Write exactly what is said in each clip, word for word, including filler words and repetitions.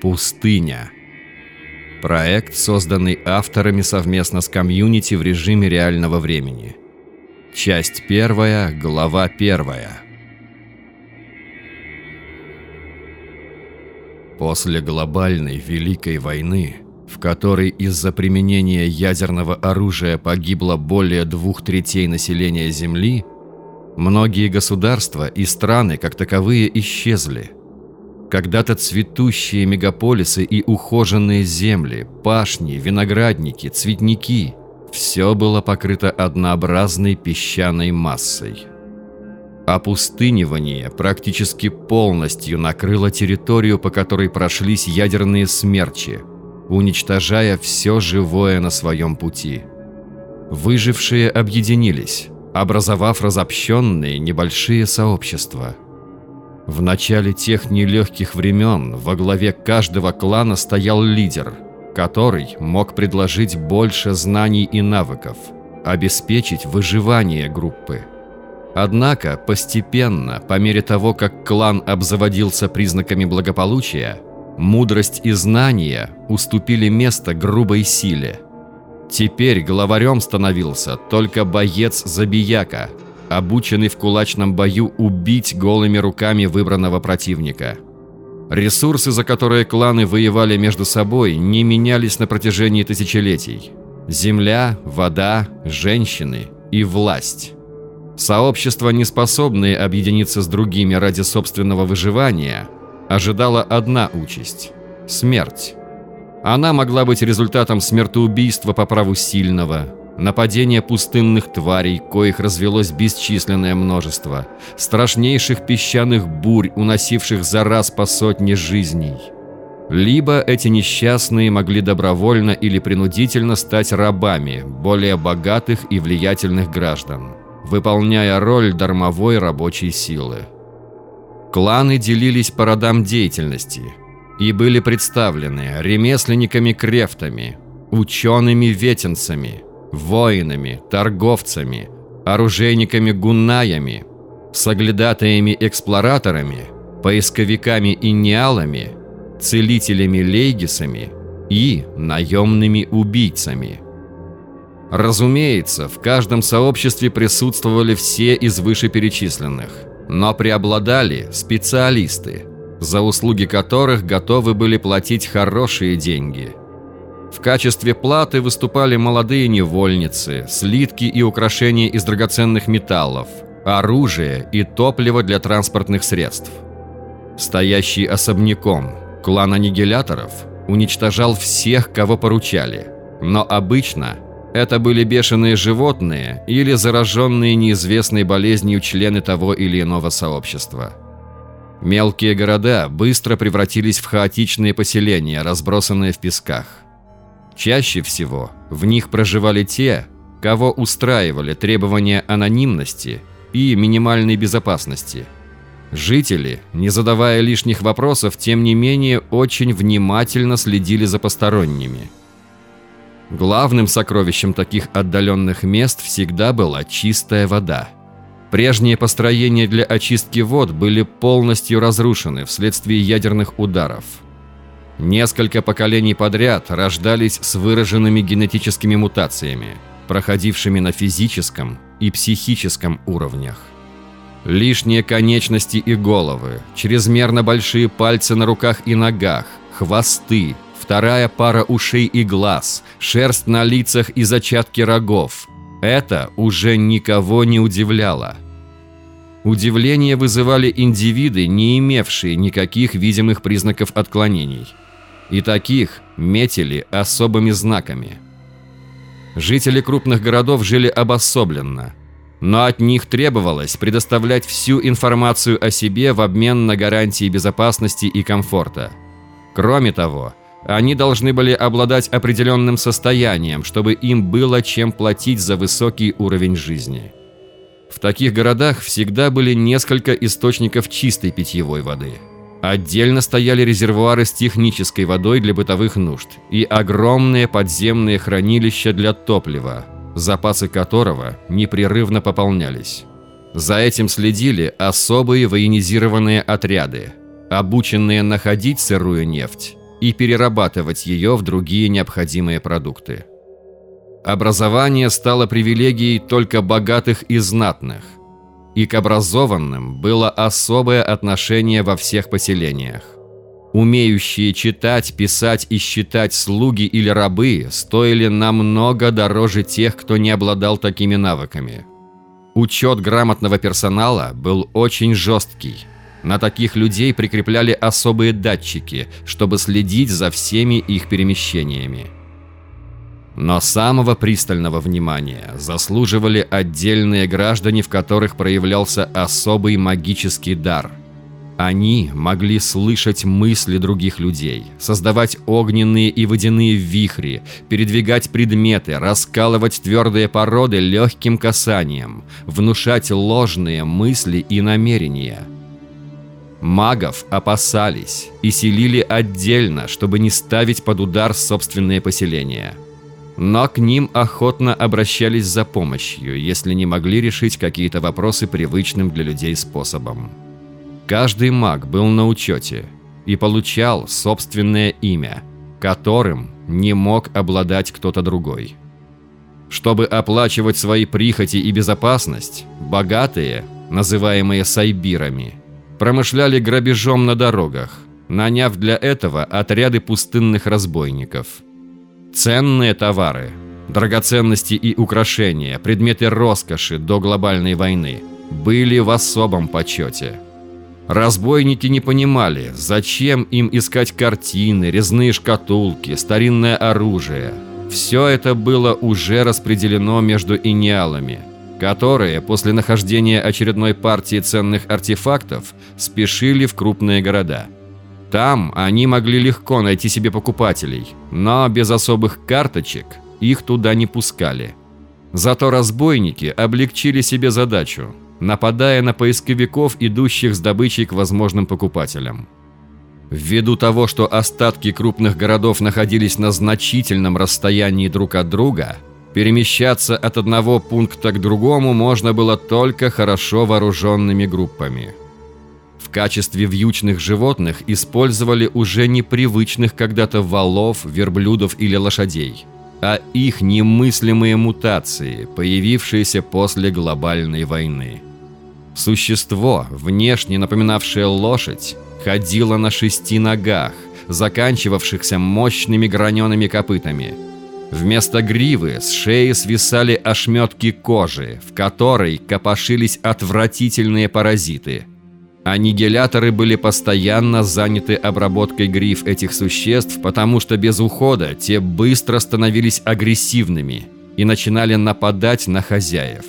Пустыня. Проект, созданный авторами совместно с комьюнити в режиме реального времени. Часть первая, глава первая. После глобальной Великой войны, в которой из-за применения ядерного оружия погибло более двух третей населения Земли, многие государства и страны как таковые исчезли. Когда-то цветущие мегаполисы и ухоженные земли, пашни, виноградники, цветники – все было покрыто однообразной песчаной массой. Опустынивание практически полностью накрыло территорию, по которой прошлись ядерные смерчи, уничтожая все живое на своем пути. Выжившие объединились, образовав разобщенные небольшие сообщества. В начале тех нелегких времен во главе каждого клана стоял лидер, который мог предложить больше знаний и навыков, обеспечить выживание группы. Однако постепенно, по мере того, как клан обзаводился признаками благополучия, мудрость и знания уступили место грубой силе. Теперь главарем становился только боец-забияка, обученный в кулачном бою убить голыми руками выбранного противника. Ресурсы, за которые кланы воевали между собой, не менялись на протяжении тысячелетий. Земля, вода, женщины и власть. Сообщества, не способные объединиться с другими ради собственного выживания, ожидала одна участь – смерть. Она могла быть результатом смертоубийства по праву сильного, нападения пустынных тварей, коих развелось бесчисленное множество, страшнейших песчаных бурь, уносивших за раз по сотне жизней. Либо эти несчастные могли добровольно или принудительно стать рабами более богатых и влиятельных граждан, выполняя роль дармовой рабочей силы. Кланы делились по родам деятельности и были представлены ремесленниками-крефтами, учеными-ветенцами, воинами, торговцами, оружейниками-гуннаями, соглядатаями-эксплораторами, поисковиками-инниалами, целителями-лейгисами и наемными убийцами. Разумеется, в каждом сообществе присутствовали все из вышеперечисленных, но преобладали специалисты, за услуги которых готовы были платить хорошие деньги. В качестве платы выступали молодые невольницы, слитки и украшения из драгоценных металлов, оружие и топливо для транспортных средств. Стоящий особняком клан аннигиляторов уничтожал всех, кого поручали, но обычно это были бешеные животные или зараженные неизвестной болезнью члены того или иного сообщества. Мелкие города быстро превратились в хаотичные поселения, разбросанные в песках. Чаще всего в них проживали те, кого устраивали требования анонимности и минимальной безопасности. Жители, не задавая лишних вопросов, тем не менее очень внимательно следили за посторонними. Главным сокровищем таких отдаленных мест всегда была чистая вода. Прежние построения для очистки вод были полностью разрушены вследствие ядерных ударов. Несколько поколений подряд рождались с выраженными генетическими мутациями, проходившими на физическом и психическом уровнях. Лишние конечности и головы, чрезмерно большие пальцы на руках и ногах, хвосты, вторая пара ушей и глаз, шерсть на лицах и зачатки рогов – это уже никого не удивляло. Удивление вызывали индивиды, не имевшие никаких видимых признаков отклонений. И таких метили особыми знаками. Жители крупных городов жили обособленно, но от них требовалось предоставлять всю информацию о себе в обмен на гарантии безопасности и комфорта. Кроме того, они должны были обладать определенным состоянием, чтобы им было чем платить за высокий уровень жизни. В таких городах всегда были несколько источников чистой питьевой воды. Отдельно стояли резервуары с технической водой для бытовых нужд и огромные подземные хранилища для топлива, запасы которого непрерывно пополнялись. За этим следили особые военизированные отряды, обученные находить сырую нефть и перерабатывать ее в другие необходимые продукты. Образование стало привилегией только богатых и знатных, и к образованным было особое отношение во всех поселениях. Умеющие читать, писать и считать слуги или рабы стоили намного дороже тех, кто не обладал такими навыками. Учет грамотного персонала был очень жесткий. На таких людей прикрепляли особые датчики, чтобы следить за всеми их перемещениями. Но самого пристального внимания заслуживали отдельные граждане, в которых проявлялся особый магический дар. Они могли слышать мысли других людей, создавать огненные и водяные вихри, передвигать предметы, раскалывать твердые породы легким касанием, внушать ложные мысли и намерения. Магов опасались и селили отдельно, чтобы не ставить под удар собственные поселения. Но к ним охотно обращались за помощью, если не могли решить какие-то вопросы привычным для людей способом. Каждый маг был на учете и получал собственное имя, которым не мог обладать кто-то другой. Чтобы оплачивать свои прихоти и безопасность, богатые, называемые сайбирами, промышляли грабежом на дорогах, наняв для этого отряды пустынных разбойников. Ценные товары, драгоценности и украшения, предметы роскоши до глобальной войны были в особом почете. Разбойники не понимали, зачем им искать картины, резные шкатулки, старинное оружие. Все это было уже распределено между иньялами, которые после нахождения очередной партии ценных артефактов спешили в крупные города. Там они могли легко найти себе покупателей, но без особых карточек их туда не пускали. Зато разбойники облегчили себе задачу, нападая на поисковиков, идущих с добычей к возможным покупателям. Ввиду того, что остатки крупных городов находились на значительном расстоянии друг от друга, перемещаться от одного пункта к другому можно было только хорошо вооруженными группами. В качестве вьючных животных использовали уже непривычных когда-то валов, верблюдов или лошадей, а их немыслимые мутации, появившиеся после глобальной войны. Существо, внешне напоминавшее лошадь, ходило на шести ногах, заканчивавшихся мощными гранеными копытами. Вместо гривы с шеи свисали ошметки кожи, в которой копошились отвратительные паразиты. Аннигиляторы были постоянно заняты обработкой гриф этих существ, потому что без ухода те быстро становились агрессивными и начинали нападать на хозяев.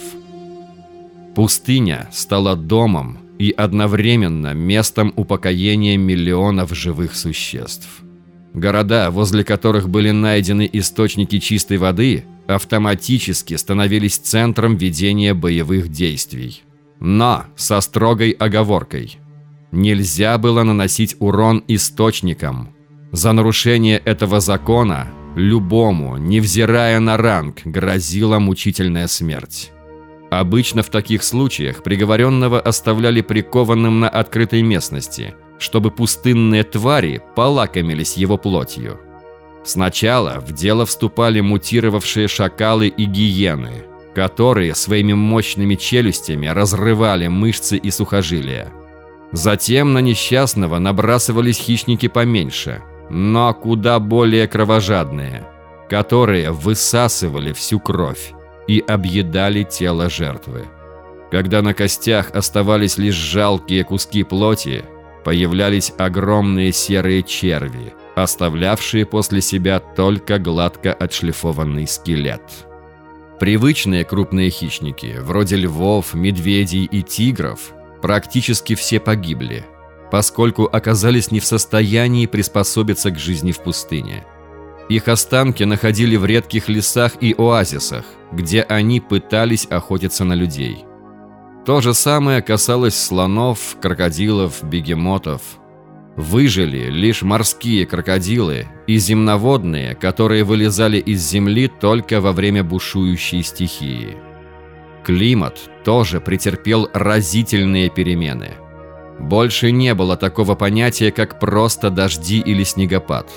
Пустыня стала домом и одновременно местом упокоения миллионов живых существ. Города, возле которых были найдены источники чистой воды, автоматически становились центром ведения боевых действий. Но со строгой оговоркой. Нельзя было наносить урон источникам. За нарушение этого закона любому, невзирая на ранг, грозила мучительная смерть. Обычно в таких случаях приговоренного оставляли прикованным на открытой местности, чтобы пустынные твари полакомились его плотью. Сначала в дело вступали мутировавшие шакалы и гиены, которые своими мощными челюстями разрывали мышцы и сухожилия. Затем на несчастного набрасывались хищники поменьше, но куда более кровожадные, которые высасывали всю кровь и объедали тело жертвы. Когда на костях оставались лишь жалкие куски плоти, появлялись огромные серые черви, оставлявшие после себя только гладко отшлифованный скелет. Привычные крупные хищники, вроде львов, медведей и тигров, практически все погибли, поскольку оказались не в состоянии приспособиться к жизни в пустыне. Их останки находили в редких лесах и оазисах, где они пытались охотиться на людей. То же самое касалось слонов, крокодилов, бегемотов. Выжили лишь морские крокодилы и земноводные, которые вылезали из земли только во время бушующей стихии. Климат тоже претерпел разительные перемены. Больше не было такого понятия, как просто дожди или снегопад.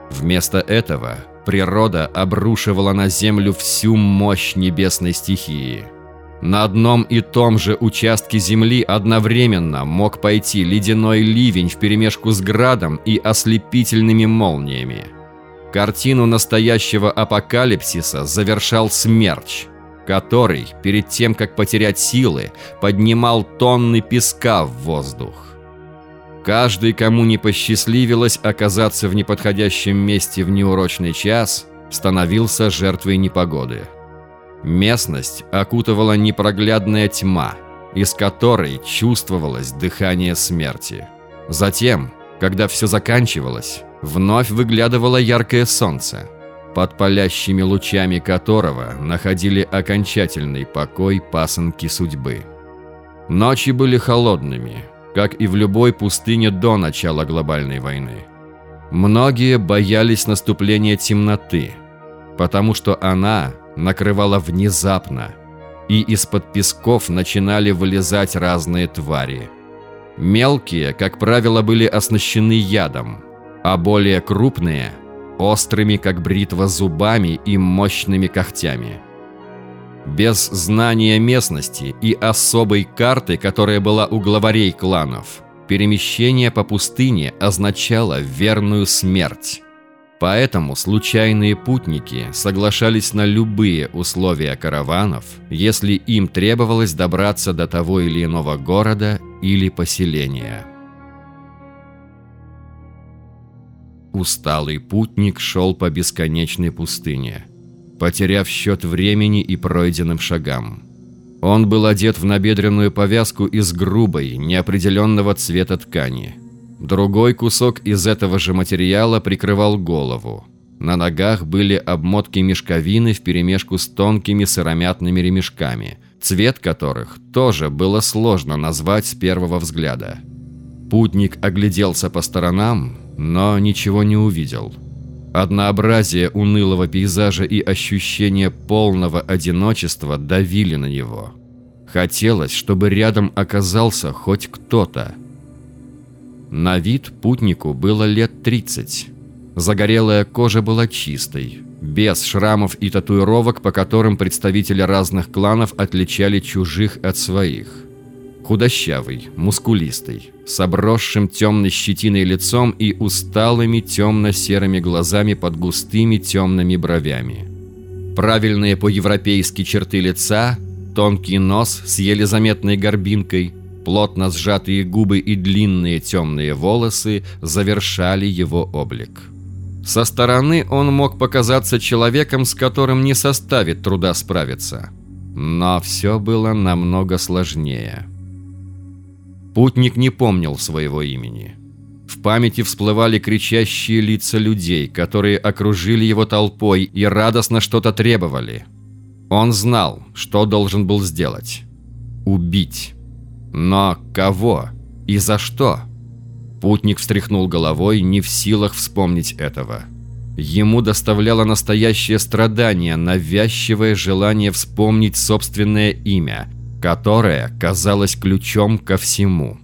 Вместо этого природа обрушивала на Землю всю мощь небесной стихии. На одном и том же участке Земли одновременно мог пойти ледяной ливень вперемешку с градом и ослепительными молниями. Картину настоящего апокалипсиса завершал смерч, который, перед тем, как потерять силы, поднимал тонны песка в воздух. Каждый, кому не посчастливилось оказаться в неподходящем месте в неурочный час, становился жертвой непогоды. Местность окутывала непроглядная тьма, из которой чувствовалось дыхание смерти. Затем, когда все заканчивалось, вновь выглядывало яркое солнце, под палящими лучами которого находили окончательный покой пасынки судьбы. Ночи были холодными, как и в любой пустыне до начала глобальной войны. Многие боялись наступления темноты, потому что она накрывала внезапно, и из-под песков начинали вылезать разные твари. Мелкие, как правило, были оснащены ядом, а более крупные – острыми, как бритва, зубами и мощными когтями. Без знания местности и особой карты, которая была у главарей кланов, перемещение по пустыне означало верную смерть. Поэтому случайные путники соглашались на любые условия караванов, если им требовалось добраться до того или иного города или поселения. Усталый путник шел по бесконечной пустыне, потеряв счет времени и пройденным шагам. Он был одет в набедренную повязку из грубой, неопределенного цвета ткани. Другой кусок из этого же материала прикрывал голову. На ногах были обмотки мешковины вперемешку с тонкими сыромятными ремешками, цвет которых тоже было сложно назвать с первого взгляда. Путник огляделся по сторонам, но ничего не увидел. Однообразие унылого пейзажа и ощущение полного одиночества давили на него. Хотелось, чтобы рядом оказался хоть кто-то. На вид путнику было лет тридцать. Загорелая кожа была чистой, без шрамов и татуировок, по которым представители разных кланов отличали чужих от своих. Худощавый, мускулистый, с обросшим темной щетиной лицом и усталыми темно-серыми глазами под густыми темными бровями. Правильные по-европейски черты лица, тонкий нос с еле заметной горбинкой, плотно сжатые губы и длинные темные волосы завершали его облик. Со стороны он мог показаться человеком, с которым не составит труда справиться. Но все было намного сложнее. Путник не помнил своего имени. В памяти всплывали кричащие лица людей, которые окружили его толпой и радостно что-то требовали. Он знал, что должен был сделать. Убить. Но кого и за что? Путник встряхнул головой, не в силах вспомнить этого. Ему доставляло настоящее страдание, навязчивое желание вспомнить собственное имя, которое казалось ключом ко всему.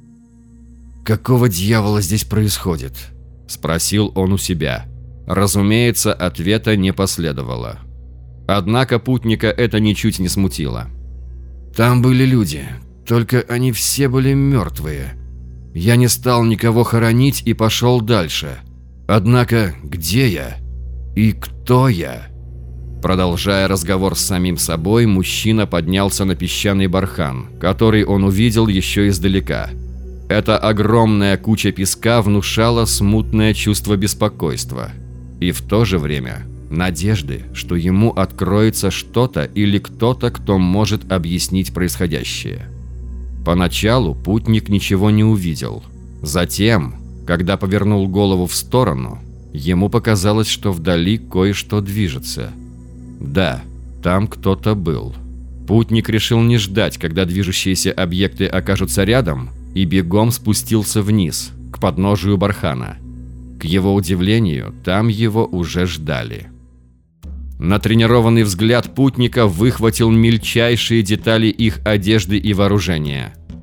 «Какого дьявола здесь происходит?» – спросил он у себя. Разумеется, ответа не последовало. Однако путника это ничуть не смутило. «Там были люди, только они все были мертвые. Я не стал никого хоронить и пошел дальше. Однако где я? И кто я?» Продолжая разговор с самим собой, мужчина поднялся на песчаный бархан, который он увидел еще издалека. Эта огромная куча песка внушала смутное чувство беспокойства. И в то же время надежды, что ему откроется что-то или кто-то, кто может объяснить происходящее. Поначалу путник ничего не увидел. Затем, когда повернул голову в сторону, ему показалось, что вдали кое-что движется. Да, там кто-то был. Путник решил не ждать, когда движущиеся объекты окажутся рядом, и бегом спустился вниз, к подножию бархана. К его удивлению, там его уже ждали. Натренированный взгляд путника выхватил мельчайшие детали их одежды и вооружения.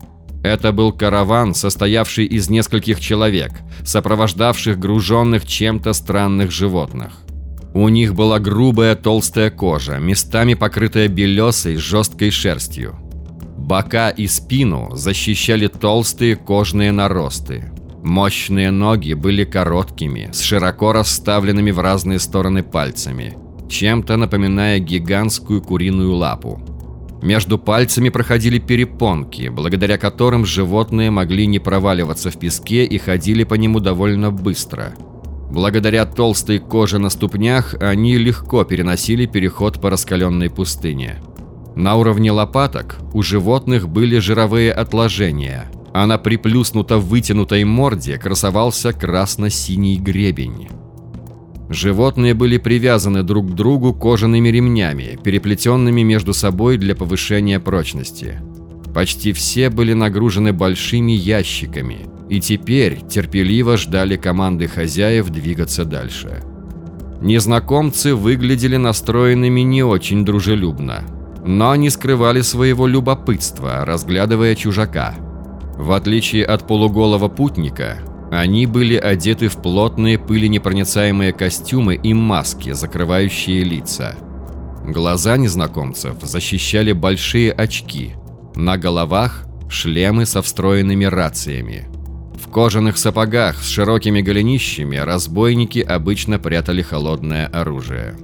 Это был караван, состоявший из нескольких человек, сопровождавших груженных чем-то странных животных. У них была грубая толстая кожа, местами покрытая белесой жесткой шерстью. Бока и спину защищали толстые кожные наросты. Мощные ноги были короткими, с широко расставленными в разные стороны пальцами, чем-то напоминая гигантскую куриную лапу. Между пальцами проходили перепонки, благодаря которым животные могли не проваливаться в песке и ходили по нему довольно быстро. Благодаря толстой коже на ступнях они легко переносили переход по раскаленной пустыне. На уровне лопаток у животных были жировые отложения, а на приплюснуто вытянутой морде красовался красно-синий гребень. Животные были привязаны друг к другу кожаными ремнями, переплетенными между собой для повышения прочности. Почти все были нагружены большими ящиками и теперь терпеливо ждали команды хозяев двигаться дальше. Незнакомцы выглядели настроенными не очень дружелюбно, но не скрывали своего любопытства, разглядывая чужака. В отличие от полуголого путника, они были одеты в плотные пыленепроницаемые костюмы и маски, закрывающие лица. Глаза незнакомцев защищали большие очки, на головах шлемы со встроенными рациями. В кожаных сапогах с широкими голенищами разбойники обычно прятали холодное оружие.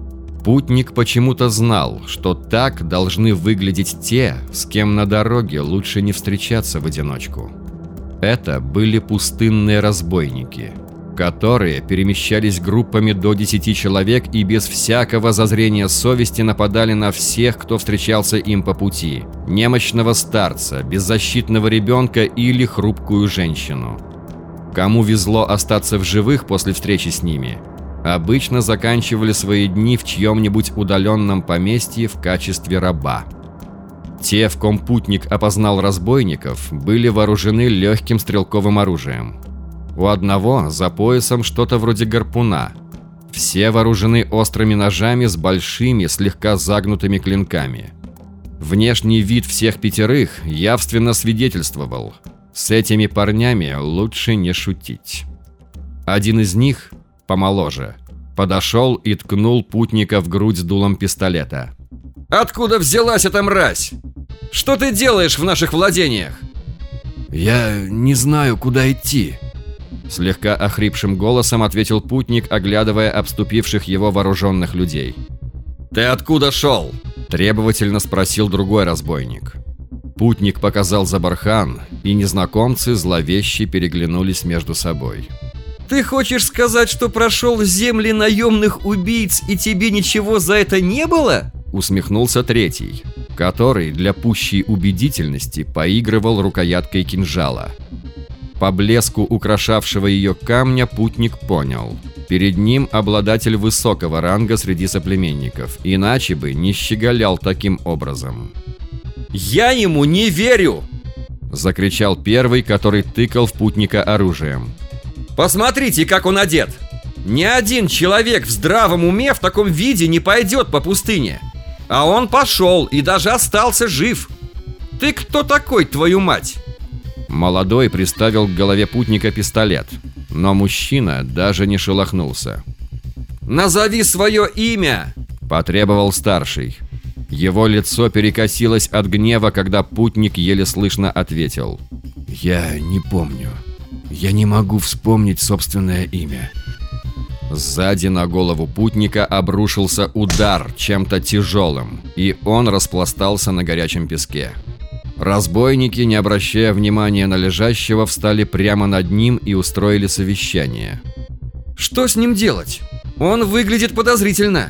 Путник почему-то знал, что так должны выглядеть те, с кем на дороге лучше не встречаться в одиночку. Это были пустынные разбойники, которые перемещались группами до десяти человек и без всякого зазрения совести нападали на всех, кто встречался им по пути: немощного старца, беззащитного ребенка или хрупкую женщину. Кому везло остаться в живых после встречи с ними, обычно заканчивали свои дни в чьем-нибудь удаленном поместье в качестве раба. Те, в ком путник опознал разбойников, были вооружены легким стрелковым оружием. У одного за поясом что-то вроде гарпуна. Все вооружены острыми ножами с большими, слегка загнутыми клинками. Внешний вид всех пятерых явственно свидетельствовал: с этими парнями лучше не шутить. Один из них, помоложе, подошел и ткнул путника в грудь дулом пистолета. «Откуда взялась эта мразь? Что ты делаешь в наших владениях?» «Я не знаю, куда идти», — слегка охрипшим голосом ответил путник, оглядывая обступивших его вооруженных людей. «Ты откуда шел?» – требовательно спросил другой разбойник. Путник показал за бархан, и незнакомцы зловеще переглянулись между собой. «Ты хочешь сказать, что прошел земли наемных убийц, и тебе ничего за это не было?» Усмехнулся третий, который для пущей убедительности поигрывал рукояткой кинжала. По блеску украшавшего ее камня путник понял: перед ним обладатель высокого ранга среди соплеменников, иначе бы не щеголял таким образом. «Я ему не верю!» – закричал первый, который тыкал в путника оружием. «Посмотрите, как он одет! Ни один человек в здравом уме в таком виде не пойдет по пустыне. А он пошел и даже остался жив. Ты кто такой, твою мать?» Молодой приставил к голове путника пистолет, но мужчина даже не шелохнулся. «Назови свое имя!» – потребовал старший. Его лицо перекосилось от гнева, когда путник еле слышно ответил: «Я не помню. Я не могу вспомнить собственное имя». Сзади на голову путника обрушился удар чем-то тяжелым, и он распластался на горячем песке. Разбойники, не обращая внимания на лежащего, встали прямо над ним и устроили совещание. «Что с ним делать? Он выглядит подозрительно.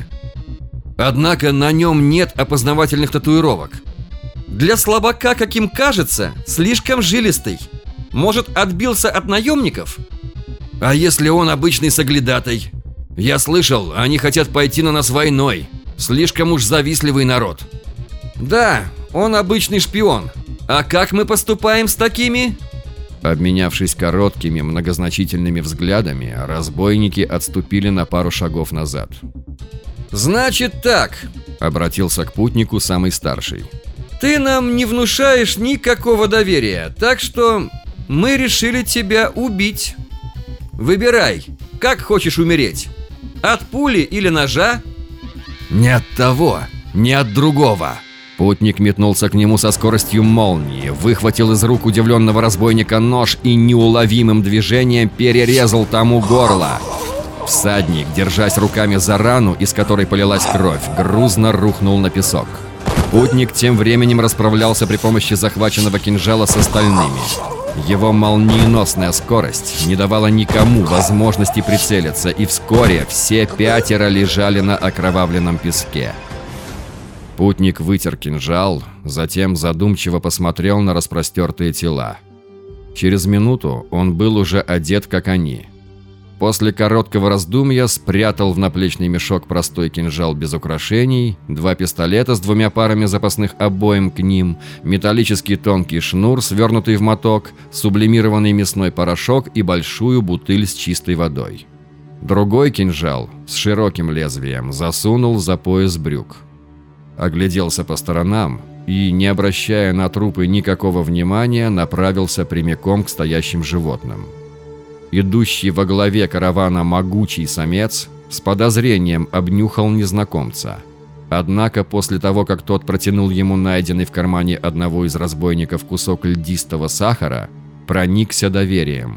Однако на нем нет опознавательных татуировок. Для слабака, каким кажется, слишком жилистый. Может, отбился от наемников? А если он обычный соглядатай? Я слышал, они хотят пойти на нас войной. Слишком уж завистливый народ». «Да, он обычный шпион. А как мы поступаем с такими?» Обменявшись короткими, многозначительными взглядами, разбойники отступили на пару шагов назад. «Значит так», — обратился к путнику самый старший. Ты нам не внушаешь никакого доверия, так что мы решили тебя убить. Выбирай, как хочешь умереть. От пули или ножа? Не от того, не от другого. Путник метнулся к нему со скоростью молнии, выхватил из рук удивленного разбойника нож и неуловимым движением перерезал тому горло. Всадник, держась руками за рану, из которой полилась кровь, грузно рухнул на песок. Путник тем временем расправлялся при помощи захваченного кинжала с остальными. Его молниеносная скорость не давала никому возможности прицелиться, и вскоре все пятеро лежали на окровавленном песке. Путник вытер кинжал, затем задумчиво посмотрел на распростертые тела. Через минуту он был уже одет, как они. После короткого раздумья спрятал в наплечный мешок простой кинжал без украшений, два пистолета с двумя парами запасных обоим к ним, металлический тонкий шнур, свернутый в моток, сублимированный мясной порошок и большую бутыль с чистой водой. Другой кинжал с широким лезвием засунул за пояс брюк. Огляделся по сторонам и, не обращая на трупы никакого внимания, направился прямиком к стоящим животным. Идущий во главе каравана могучий самец с подозрением обнюхал незнакомца. Однако после того, как тот протянул ему найденный в кармане одного из разбойников кусок льдистого сахара, проникся доверием.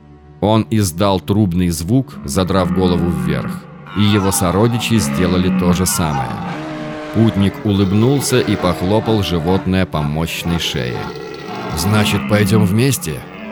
Он издал трубный звук, задрав голову вверх, и его сородичи сделали то же самое. Путник улыбнулся и похлопал животное по мощной шее. «Значит, пойдем вместе?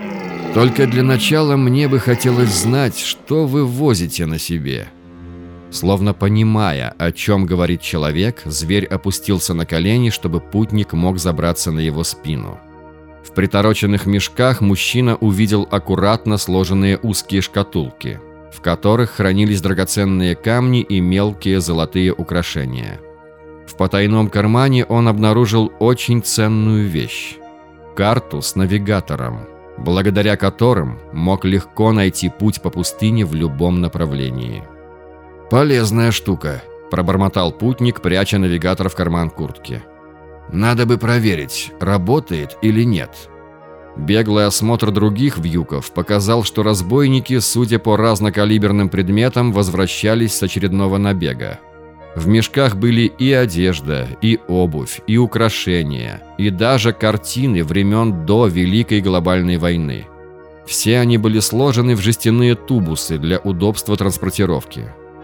Только для начала мне бы хотелось знать, что вы возите на себе». Словно понимая, о чем говорит человек, зверь опустился на колени, чтобы путник мог забраться на его спину. В притороченных мешках мужчина увидел аккуратно сложенные узкие шкатулки, в которых хранились драгоценные камни и мелкие золотые украшения. В потайном кармане он обнаружил очень ценную вещь – карту с навигатором, благодаря которым мог легко найти путь по пустыне в любом направлении. «Полезная штука», – пробормотал путник, пряча навигатор в карман куртки. «Надо бы проверить, работает или нет». Беглый осмотр других вьюков показал, что разбойники, судя по разнокалиберным предметам, возвращались с очередного набега. В мешках были и одежда, и обувь, и украшения, и даже картины времен до Великой глобальной войны. Все они были сложены в жестяные тубусы для удобства транспортировки.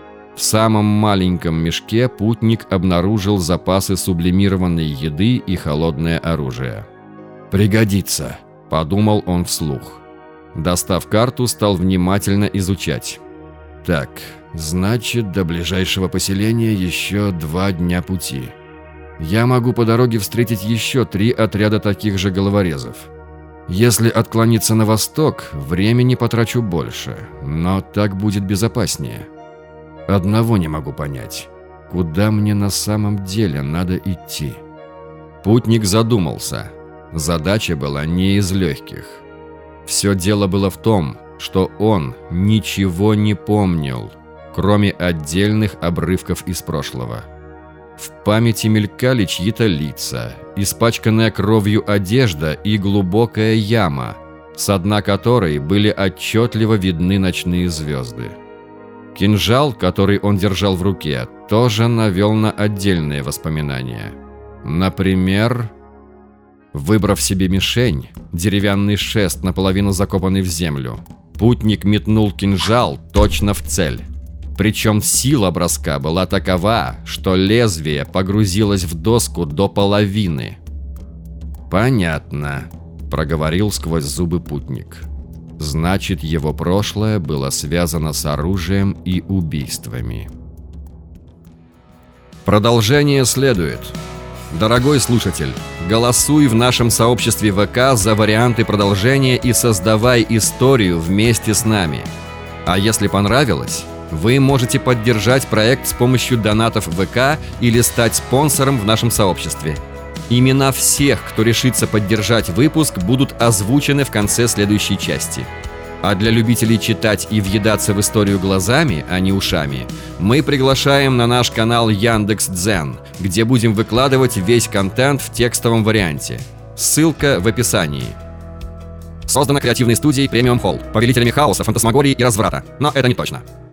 В самом маленьком мешке путник обнаружил запасы сублимированной еды и холодное оружие. «Пригодится», – подумал он вслух. Достав карту, стал внимательно изучать. «Так, значит, до ближайшего поселения еще два дня пути. Я могу по дороге встретить еще три отряда таких же головорезов. Если отклониться на восток, времени потрачу больше, но так будет безопаснее. Одного не могу понять, куда мне на самом деле надо идти». Путник задумался. Задача была не из легких. Все дело было в том, что он ничего не помнил, кроме отдельных обрывков из прошлого. В памяти мелькали чьи-то лица, испачканная кровью одежда и глубокая яма, с дна которой были отчетливо видны ночные звезды. Кинжал, который он держал в руке, тоже навел на отдельные воспоминания. Например, выбрав себе мишень, деревянный шест, наполовину закопанный в землю, путник метнул кинжал точно в цель. Причем сила броска была такова, что лезвие погрузилось в доску до половины. «Понятно», – проговорил сквозь зубы путник. «Значит, его прошлое было связано с оружием и убийствами». Продолжение следует. Дорогой слушатель, голосуй в нашем сообществе ВК за варианты продолжения и создавай историю вместе с нами. А если понравилось, вы можете поддержать проект с помощью донатов в ВК или стать спонсором в нашем сообществе. Имена всех, кто решится поддержать выпуск, будут озвучены в конце следующей части. А для любителей читать и въедаться в историю глазами, а не ушами, мы приглашаем на наш канал Яндекс.Дзен, где будем выкладывать весь контент в текстовом варианте. Ссылка в описании. Создано креативной студией Премиум Холл, повелителями хаоса, фантасмагории и разврата. Но это не точно.